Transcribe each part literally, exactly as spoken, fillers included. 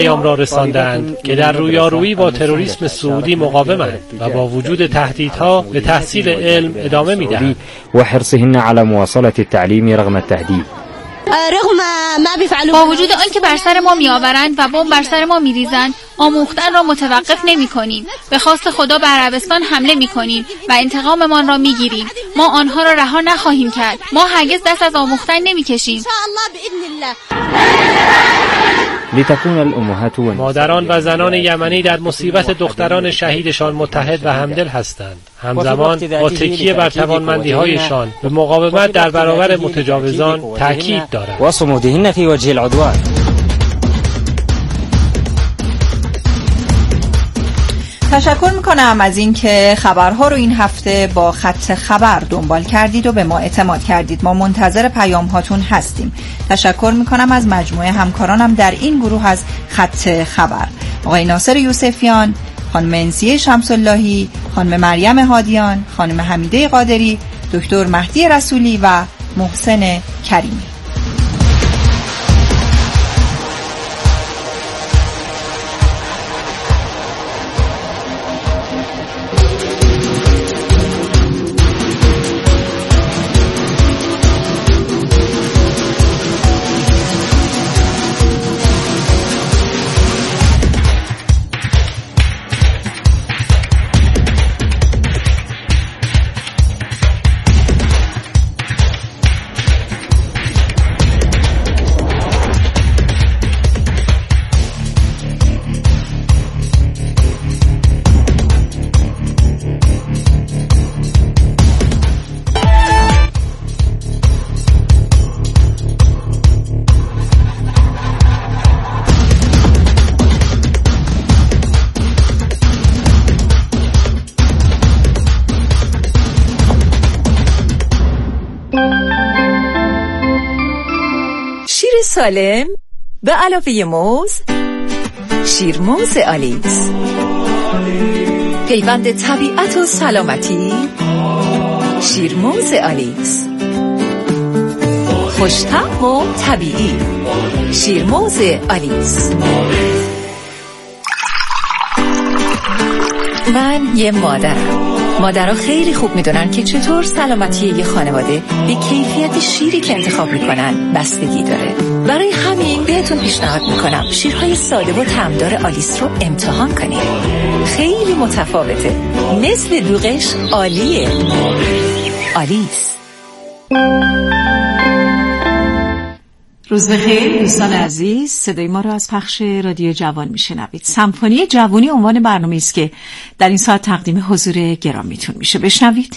پیام را رساندند که در رویارویی با تروریسم سعودی مقاومند و با وجود تهدیدها به تحصیل علم ادامه می‌دهند و حرصهن على مواصلة التعليم رغم التهديد. با وجود آنکه بر سر ما میآورند و بمب بر سر ما میریزند، آموختن را متوقف نمی‌کنیم. به خواست خدا به عربستان حمله می‌کنیم و انتقاممان را می‌گیریم. ما آنها را رها نخواهیم کرد. ما هرگز دست از آموختن نمی‌کشیم. مادران و زنان یمنی در مصیبت دختران شهیدشان متحد و همدل هستند. همزمان با تکیه بر توانمندی‌هایشان به مقاومت در برابر متجاوزان تاکید دارند. و صمودهن فی وجه العدوان. تشکر میکنم از این که خبرها رو این هفته با خط خبر دنبال کردید و به ما اعتماد کردید. ما منتظر پیام هاتون هستیم. تشکر میکنم از مجموعه همکارانم در این گروه از خط خبر: آقای ناصر یوسفیان، خانم انسیه شمس اللهی، خانم مریم هادیان، خانم حمیده قادری، دکتر مهدی رسولی و محسن کریمی. سالم به علاوه موز، شیرموز آلیس، پیوند طبیعت و سلامتی، شیرموز آلیس، خوش‌طعم و طبیعی، شیرموز آلیس. من یه مادرم. مادرها خیلی خوب میدونن که چطور سلامتی یه خانواده به کیفیت شیری که انتخاب میکنن بستگی داره. برای همین بهتون پیشنهاد میکنم شیرهای ساده و طعمدار آلیس رو امتحان کنید. خیلی متفاوته. مثل دوغش عالیه. آلیس. روز بخیر دوستان عزیز، صدای ما را از پخش رادیو جوان میشنوید. سمفونی جوانی عنوان برنامه‌ای است که در این ساعت تقدیم حضور گرامیتون میشه. بشنوید.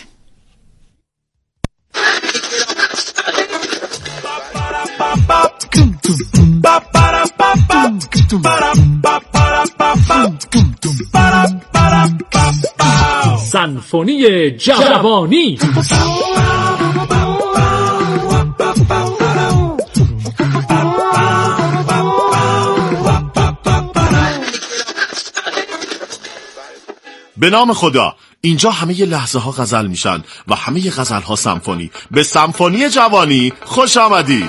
سمفونی جوانی. به نام خدا، اینجا همه ی لحظه ها غزل میشن و همه ی غزل ها سمفونی. به سمفونی جوانی خوش آمدید.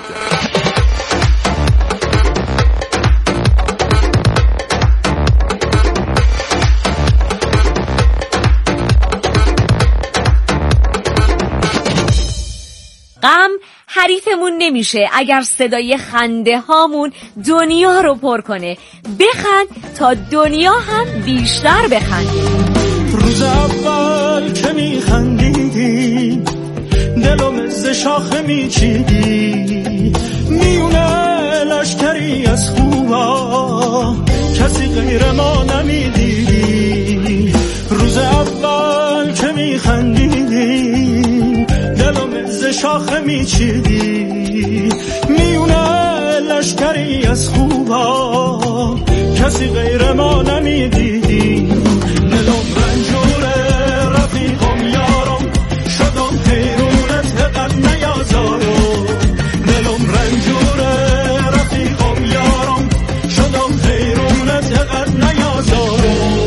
غم حریفمون نمیشه اگر صدای خنده هامون دنیا رو پر کنه. بخند تا دنیا هم بیشتر بخنده. روز اول که میخندیدی دلم ز شاخه میچیدی، میونه لشکری از خوبا کسی غیر ما نمیدیدی. روز اول که میخندیدی دلم ز شاخه میچیدی، میونه لشکری از خوبا کسی غیر ما نمیدیدی. دلم رنجوره رفیقم یارم شدم پیرونت قد نیازارم. دلم رنجوره رفیقم یارم شدم پیرونت قد نیازارم.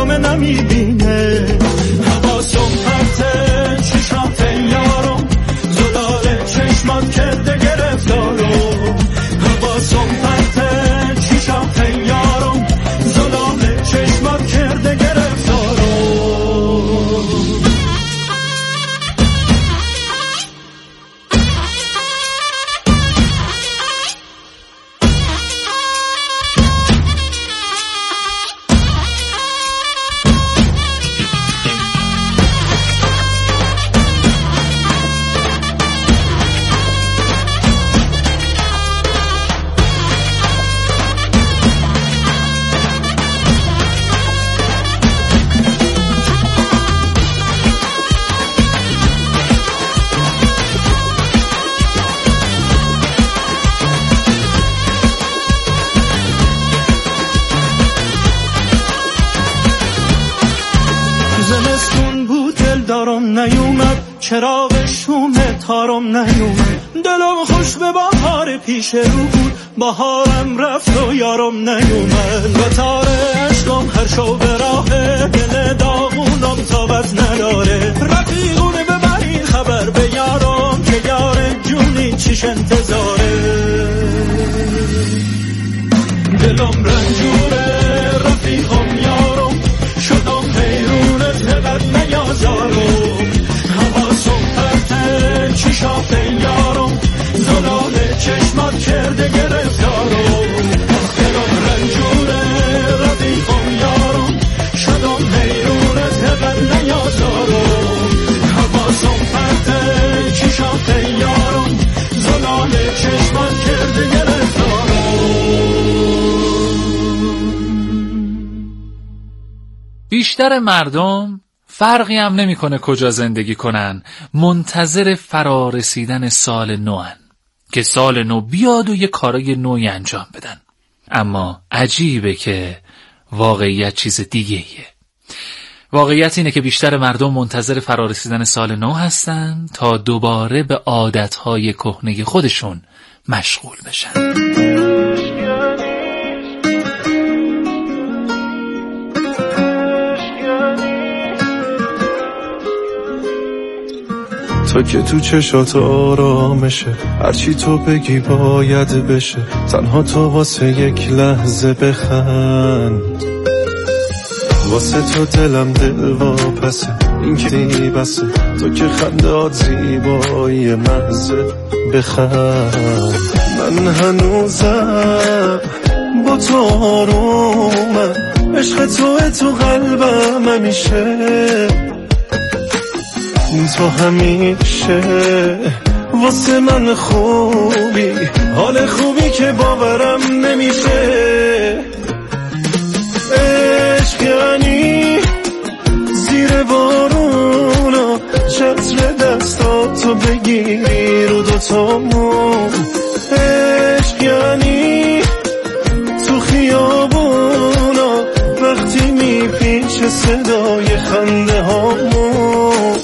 جامه نمیبینه. حواسم پرته چشات یارم، زلال چشمات کرده گرفتارم. حواسم پرته چشات یارم، زلال چشمات کرده گرفتارم. نیومد چراغ شوم تارم نیومد. دلم خوش به بهار پیش رو بود، بهارم رفت و یارم نیومد. و تار عشقم هر شو به راه دل داغونم تابت نداره. رفیقونه ببرین خبر به یارم که یار جونی چیش انتظاره. دلم رنجوره رفیقم یارم، شدم حیرونت بد نیازارم. چشات یارم، زلال چشمات کرده گرفتارم. دلم رنجوره رفیقم یارم، شدم حیرونت بد نیازارم. حواسم پرته چشات یارم، زلال چشمات کرده گرفتارم. بیشتر مردم فرقی هم نمیکنه کجا زندگی کنن، منتظر فرارسیدن سال نوئن که سال نو بیاد و یه کارای نوی انجام بدن. اما عجیبه که واقعیت چیز دیگه ایه. واقعیت اینه که بیشتر مردم منتظر فرارسیدن سال نو هستن تا دوباره به عادتهای کهنه خودشون مشغول بشن. تو که تو چشات آرامشه، هرچی تو بگی باید بشه. تنها تو واسه یک لحظه بخند، واسه تو دلم دل واپسه. این که بسه تو که خندات زیبایی محضه. بخند من هنوزم با تو آرومم، عشق توه تو قلبم همیشه. تو همیشه واسه من خوبی، حال خوبی که باورم نمیشه. عشق یعنی زیر بارونا چتر دستاتو بگیری رو دوتامون. عشق یعنی تو خیابونا وقتی میپیچه صدای خنده هامون.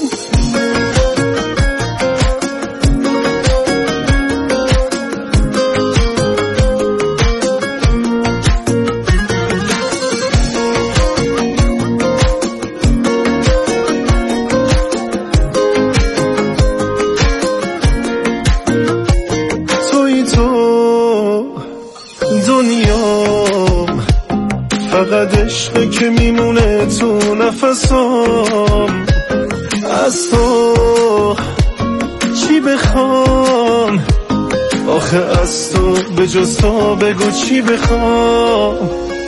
عشقی که میمونه تو نفسام، از تو چی بخوام؟ آخه از تو به جز تو بگو چی بخوام؟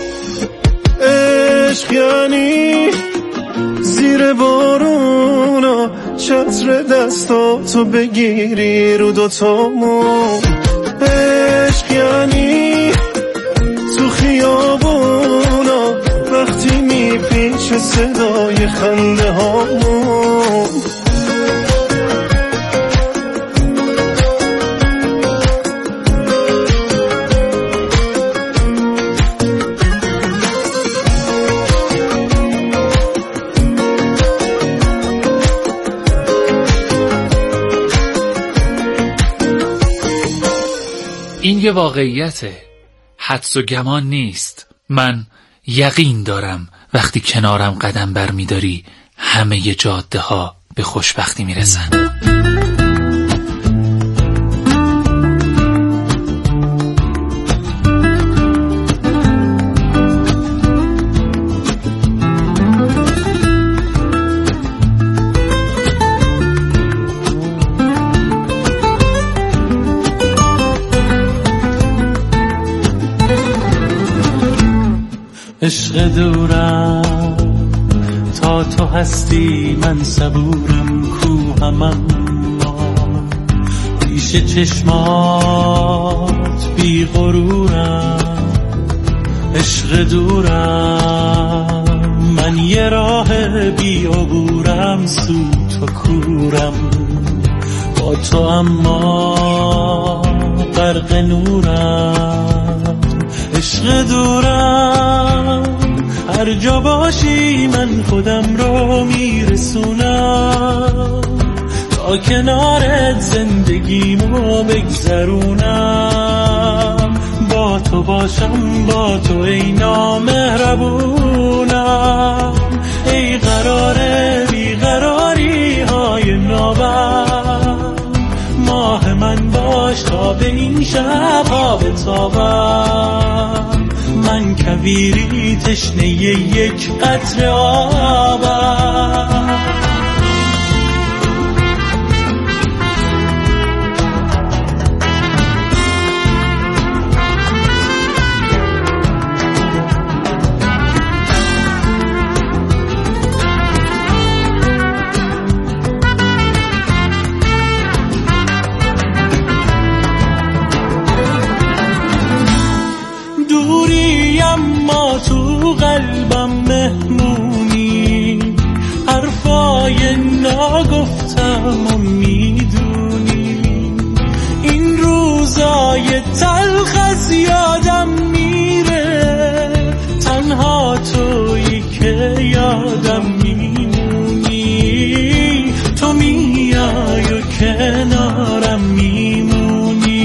عشق یعنی زیر بارونا چتر دستاتو بگیری رو دوتامون. عشق یعنی تو خیابونا وقتی میپیچه صدای خنده هامون. این یه واقعیته، حدس و گمان نیست. من یقین دارم وقتی کنارم قدم بر می‌داری همه ی جاده ها به خوشبختی میرسن. عشق دورم تا تو هستی من صبورم کوهم اما پیش چشمات بی غرورم. عشق دورم من یه راه بی عبورم سو تو کورم با تو اما غرق نورم. عشق دورم هر جا باشی من خودم رو میرسونم تا کنارت زندگیمو بگذرونم. با تو باشم با تو ای نامهربونم، ای قرار بیقراری های نابم. ماه من باش تا به این شب ها بتابم، من کویری تشنه یک قطره آبم. تو قلبم مهمونی، حرفای ناگفتم و میدونی. این روزای تلخ از یادم میره، تنها تویی که یادم میمونی. تو میای و کنارم میمونی.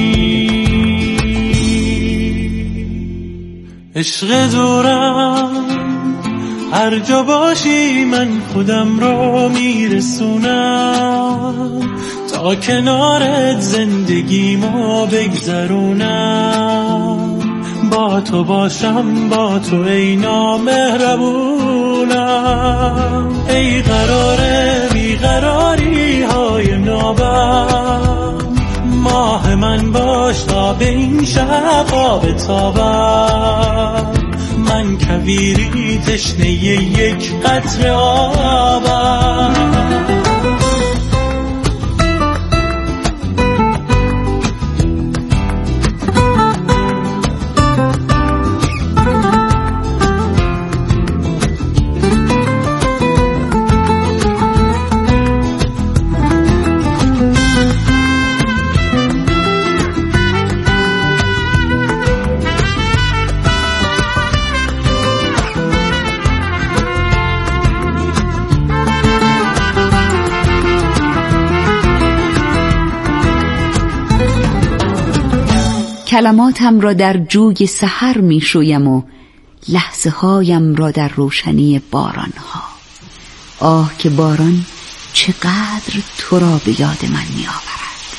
عشق دورم هر جا باشی من خودم رو میرسونم تا کنارت زندگیمو بگذرونم. با تو باشم با تو ای نامهربونم، ای قرار بیقراری های نابم. ماه من باش تا به این شب ها بتابم، من کویری تشنه یک قطره آبم. کلماتم را در جوی سحر می شویم و لحظه هایم را در روشنی باران ها. آه که باران چقدر تو را به یاد من می آورد.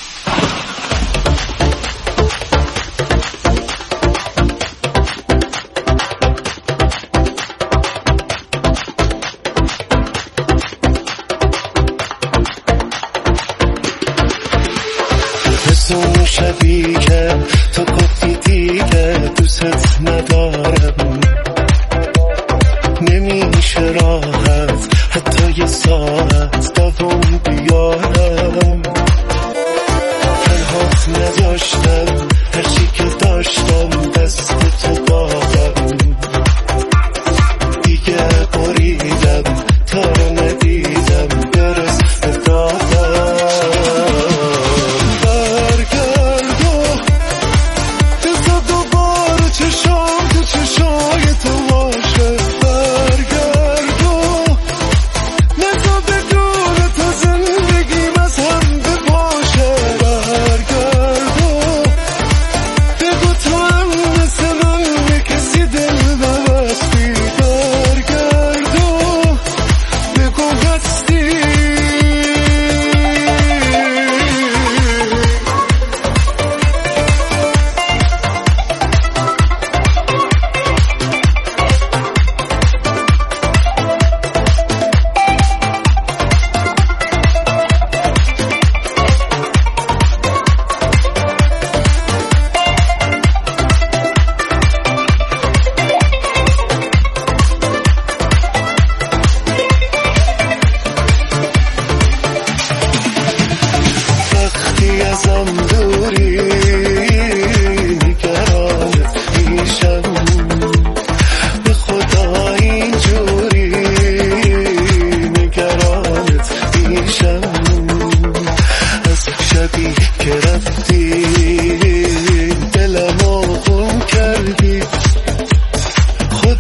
اون شبی که تو گفتی دیگه دوست ندارم، نمیشه راحت حتی یه ساعت دوام بیارم. تنهات نذاشتم هر چی که داشتم دست تو دادم، دیگه بریدم تا رو ندیدم درست دادم. تو هم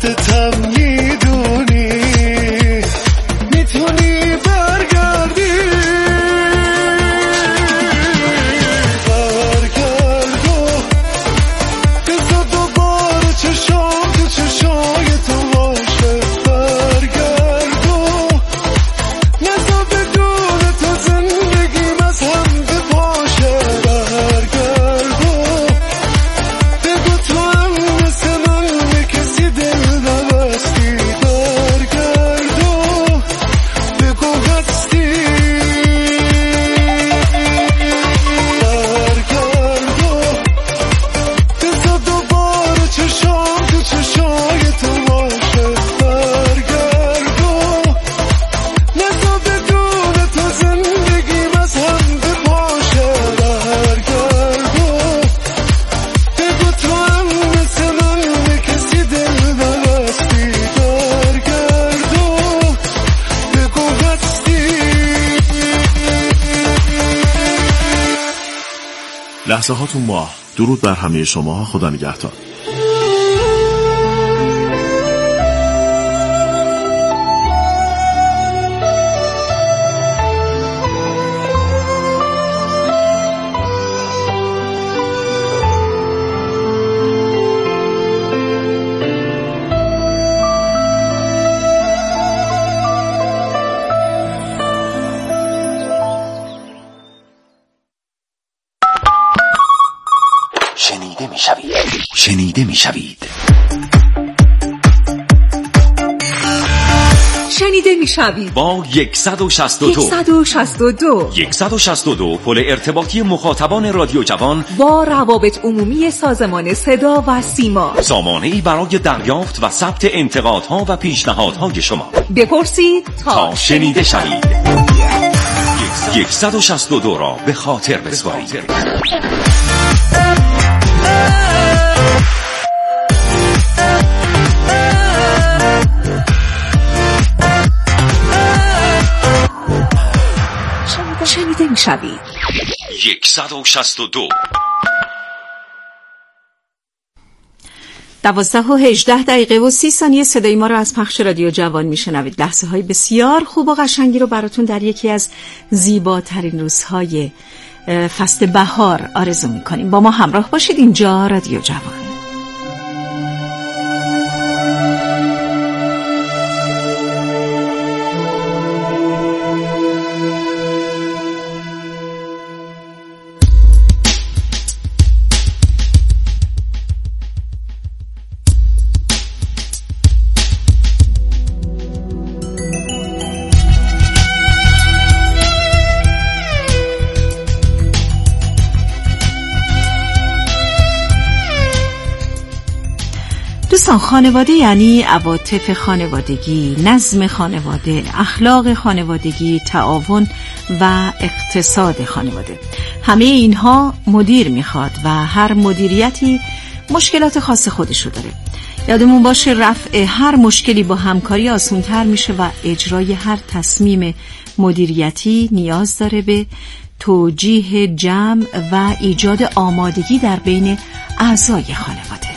خودتم میدونی میتونی برگردی برگرد و بذار دوباره چشام تو چشای تو باشه برگرد و نذار بدون تو زندگیم از هم بپاشه برگرد و بگو تو هم مثل من به کسی دل نبستی برگرد و بگو هستی برگرد و بذار دوباره چشام تو چشای تو باشه برگرد و نذار بدون تو زندگیم از هم بپاشه برگرد و بگو تو هم مثل من به کسی دل نبستی برگرد و بگو هستی. لحظه هاتون ماه. درود بر همه شما. خدا نگهدار. شنیده میشوید شنیده میشوید شنیده میشوید با صد و شصت و دو صد و شصت و دو صد و شصت و دو پل ارتباطی مخاطبان رادیو جوان با روابط عمومی سازمان صدا و سیما، سامانه‌ای برای دریافت و ثبت انتقادها و پیشنهادهای شما. بپرسید تا, تا شنیده شوید. صد و شصت و دو را به خاطر بسپارید. شنیده میشوید. صد و شصت و دو دوازده و هجده دقیقه و سی ثانیه صدای ما را از پخش رادیو جوان میشنوید. لحظه های بسیار خوب و قشنگی رو براتون در یکی از زیباترین روزهای فصل بهار آرزو میکنیم. با ما همراه باشید. اینجا رادیو جوان. دوستان، خانواده یعنی عواطف خانوادگی، نظم خانواده، اخلاق خانوادگی، تعاون و اقتصاد خانواده. همه اینها مدیر میخواد و هر مدیریتی مشکلات خاص خودشو داره. یادمون باشه رفع هر مشکلی با همکاری آسان‌تر میشه و اجرای هر تصمیم مدیریتی نیاز داره به توجیه جمع و ایجاد آمادگی در بین اعضای خانواده.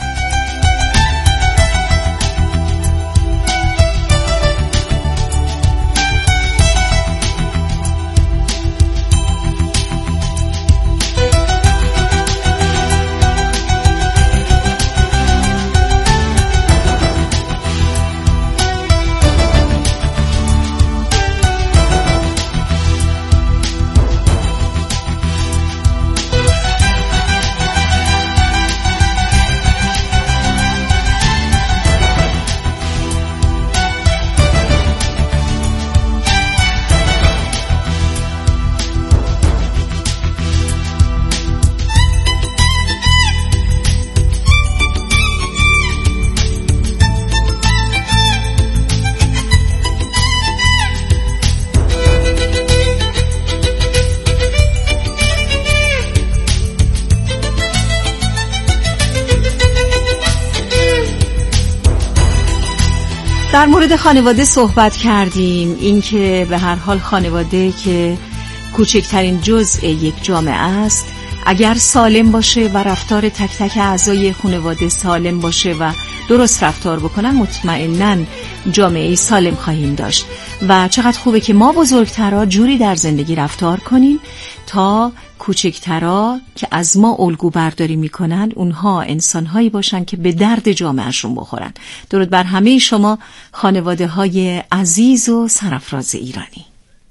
در مورد خانواده صحبت کردیم، اینکه به هر حال خانواده که کوچکترین جزء یک جامعه است، اگر سالم باشه و رفتار تک تک اعضای خانواده سالم باشه و درست رفتار بکنن مطمئناً جامعه سالم خواهیم داشت. و چقدر خوبه که ما بزرگترها جوری در زندگی رفتار کنیم تا کوچکترها که از ما الگو برداری میکنن اونها انسانهایی باشن که به درد جامعهشون بخورن. درود بر همه شما خانواده های عزیز و سرافراز ایرانی.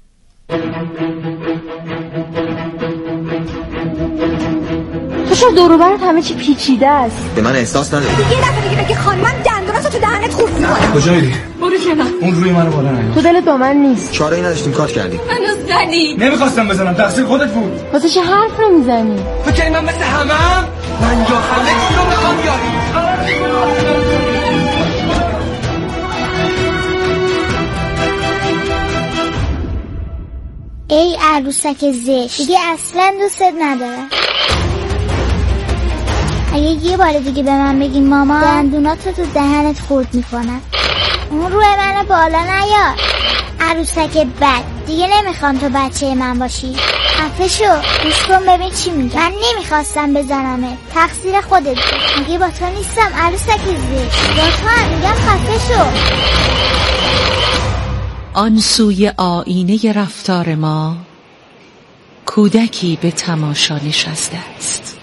تو چرا دور و برت همه چی پیچیده است؟ به من احساس نده. یه دفعه دیگه بگی خانمم دندوناتو تو دهنت خورد می‌کنه. کجا میری؟ برو کنار. اون روی منو بالا نیار. تو دلت با من نیست. چاره‌ای نداشتیم کات کردیم. منو زدی. نمیخواستم بزنم، تقصیر خودت بود. واسه چه حرف رو میزنی؟ فکر من مثل همم؟ من یا همه چی رو میخوام بیاری. ای عروسک زشت، دیگه اصلا دوستت ندارم. اگه یه بار دیگه به من بگی ماما دندوناتو تو دهنت خورد میکنم، اون روی منو بالا نیار. عروسک بد، دیگه نمیخوام تو بچه من باشی. خفه شو، گوش کن ببین چی میگم. من نمیخواستم بزنمت، تقصیر خودت بود. میگه با تو نیستم عروسک زشت، با تو هم میگم خفه شو. آن سوی آینه رفتار ما کودکی به تماشا نشسته است.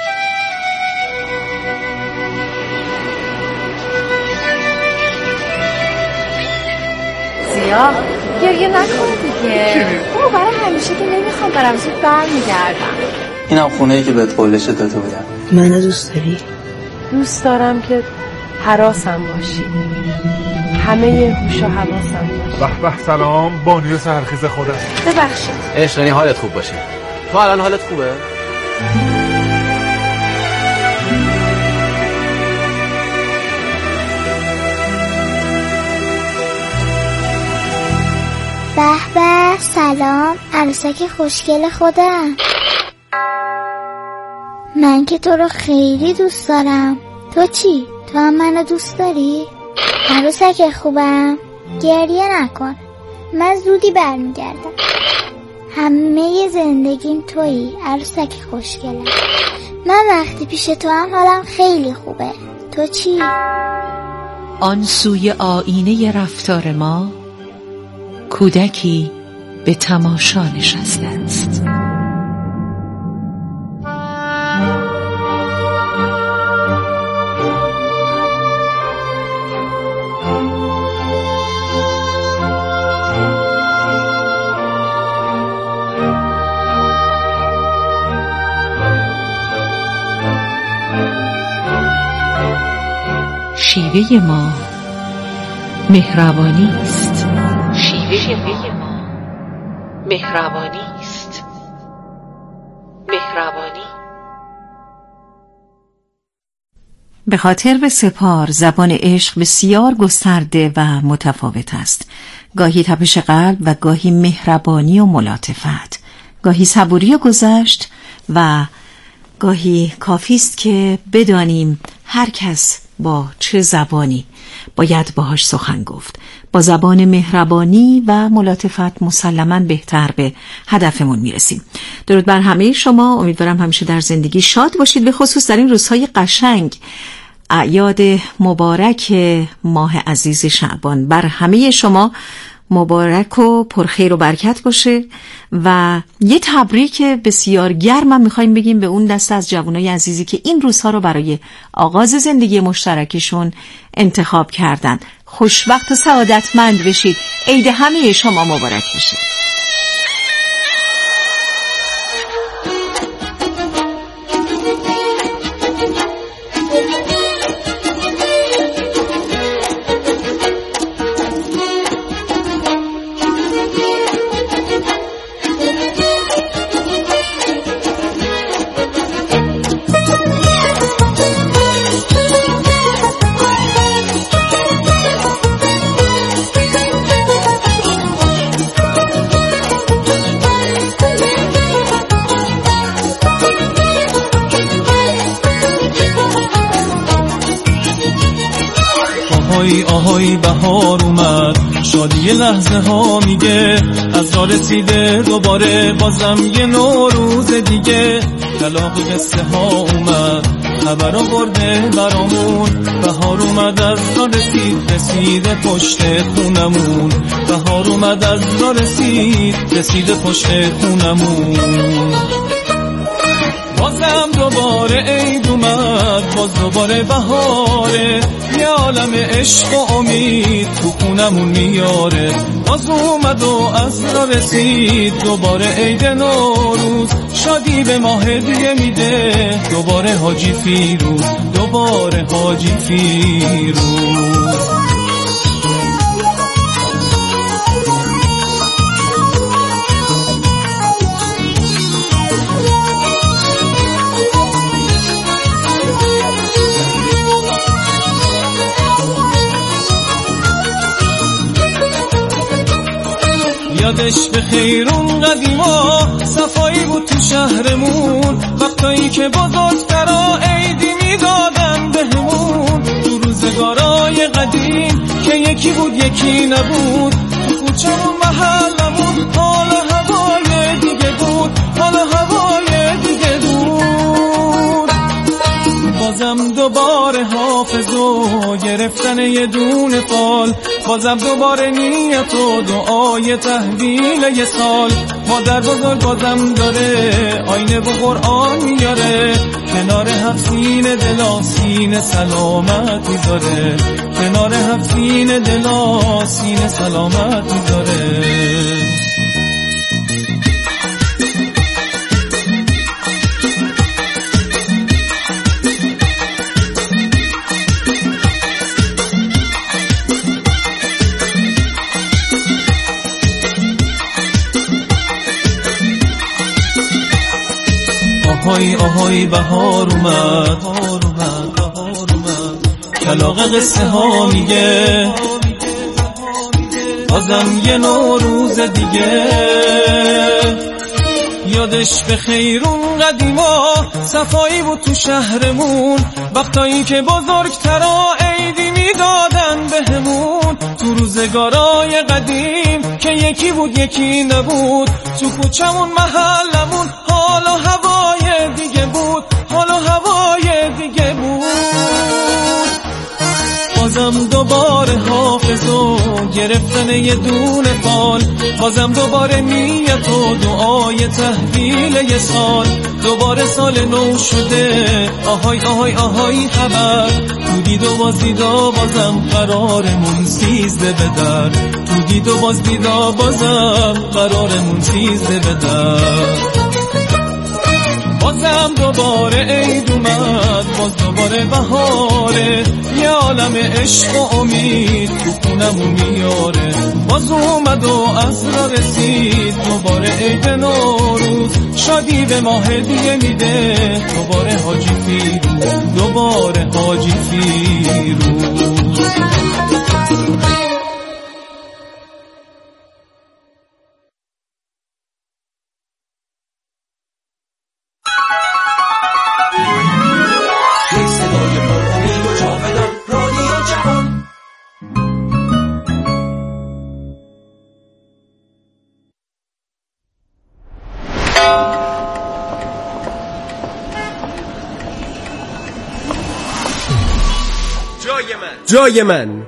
زیا گریه نکن دیگه. او برای همیشه که نمیخوام برم، زود برمیگردم. اینم خونه‌ای که بهت قولش داده بودم. منو دوست داری؟ دوست دارم که حراسم باشی، همه هوش و حواسم باشه. به به سلام، بانوی سرخیز خودم. ببخشید. عشق یعنی حالت خوب باشه. تو الان حالت خوبه؟ به به سلام عروسک خوشگل خودم. من که تو رو خیلی دوست دارم. تو چی؟ تو هم منو دوست داری؟ عروسک خوبم گریه نکن، من زودی برمیگردم. همه زندگیم تویی عروسک خوشگلم. من وقتی پیش تو هم حالم خیلی خوبه. تو چی؟ آن سوی آینه رفتار ما کودکی به تماشا نشسته است. شیوه ما مهربانی است. شیوه ما مهربانی است. مهربانی. به خاطر به سپار زبان عشق بسیار گسترده و متفاوت است. گاهی تپش قلب و گاهی مهربانی و ملاطفت، گاهی صبوری و گذشت و گاهی کافی است که بدانیم هر کس با چه زبانی باید باهاش سخن گفت. با زبان مهربانی و ملاطفت مسلماً بهتر به هدفمون میرسیم. درود بر همه شما، امیدوارم همیشه در زندگی شاد باشید، به خصوص در این روزهای قشنگ اعیاد مبارک ماه عزیز شعبان. بر همه شما مبارک و پرخیر و برکت باشه و یه تبریک بسیار گرم میخوایم بگیم به اون دسته از جوانای عزیزی که این روزها رو برای آغاز زندگی مشترکشون انتخاب کردن. خوشبخت و سعادتمند بشید. عید همه شما مبارک بشه. آهای آهای بهار اومد، شادی لحظه ها میگه از راه رسیده دوباره بازم یه نوروز دیگه. کلاغ قصه ها اومد، خبر آورده برامون. بهار اومد از را رسید رسید پشت خونمون. بهار اومد از را رسید رسید پشت خونمون. بازم دوباره عید اومد باز دوباره بهاره. یه عالم عشق و امید تو خونمون میاره. باز اومد و از را رسید دوباره عید نوروز. شادی به ما هدیه میده دوباره حاجی فیروز. دوباره حاجی فیروز. یادش به خیر اون قدیما صفایی بود تو شهرمون. وقتایی که بزرگترا عیدی میدادن بهمون. تو روزگارای قدیم که یکی بود یکی نبود. تو کوچمون محلمون حال هوای دیگه بود. حال هوای دیگه بود. بازم دوباره حافظ و گرفتن یه دونه فال. بازم دوباره نیت و دعای تحویل یه سال. مادر بزرگ بازم داره آینه و قرآن میاره. کنار هفت سینه دلا سینه سلامت میذاره. کنار هفت سینه دلا سینه سلامت میذاره. آهای آهای بهار اومد. کلاغ قصه ها میگه بازم یه نوروز دیگه. یادش به خیر اون قدیما صفایی بود تو شهرمون. وقتایی که بزرگترا عیدی میدادن بهمون. تو روزگارای قدیم که یکی بود یکی نبود. تو کوچمون محلمون حال و هوای دیگه بود. حال و هوای دیگه بود. بازم دوباره حافظ و گرفتن یه دونه فال. بازم دوباره نیت و دعای تحویل یه سال. دوباره سال نو شده آهای آهای آهای خبر. تو دید و باز دیدا بازم قرارمون سیزده به در. تو دید و باز دیدا بازم قرارمون سیزده به در. بازم دوباره عید اومد باز دوباره بهاره. یه عالم عشق و امید تو خونمون میاره. باز اومد و از را رسید دوباره عید نوروز. شادی به ما هدیه میده دوباره حاجی فیروز. دوباره حاجی فیروز. جای من